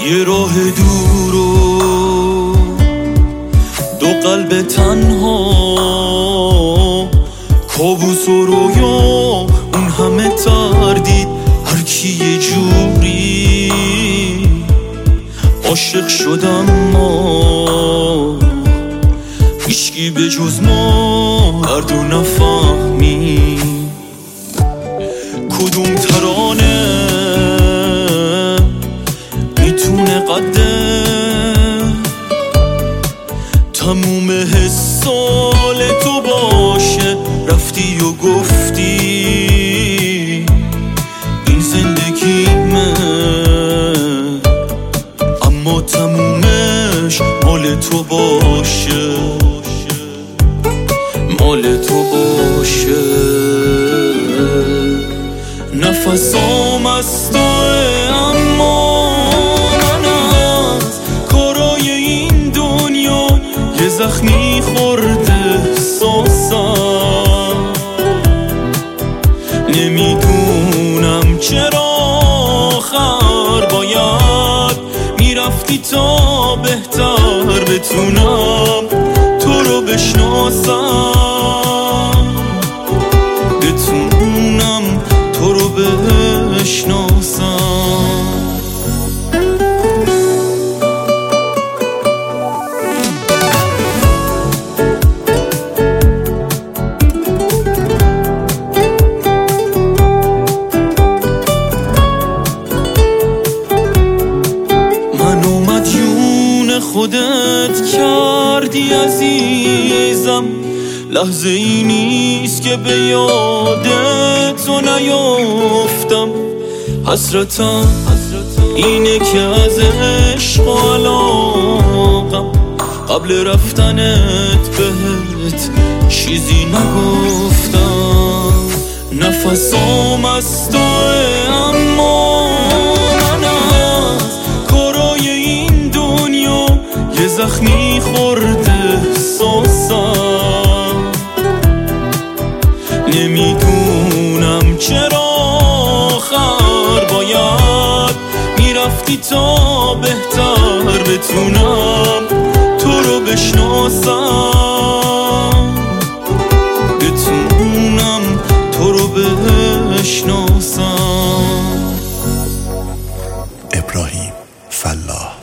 یه راه دور و دو قلب تنها، کابوس و رویا، اون همه تردید، هر کی یه جوری عاشق شدم. ما هیچکی به جز ما دردو نفهمید. کدوم ترانه میتونه قده تموم حسال تو باشه؟ رفتی و گفتی این زندگیمه، اما تمومش مال تو باشه، مال تو باشه. نفسام از توه، اما من از کارای این دنیا یه زخمی خورده احساسم. نمیدونم چرا آخر باید میرفتی تا بهتر بتونم تو رو بشناسم، بتونم تو رو بشناسم. خودت کردی عزیزم، لحظه ای نیست که به یاد تو نیافتم. حسرتم اینه که از عشق و علاقم قبل رفتنت بهت چیزی نگفتم. نفسام از توه، اما من از کارای این دنیا یه زخمی خورده احساسم. نمیدونم چرا آخر باید میرفتی تا بهتر بتونم تو رو بشناسم، بتونم تو رو بشناسم. ابراهیم فلاح.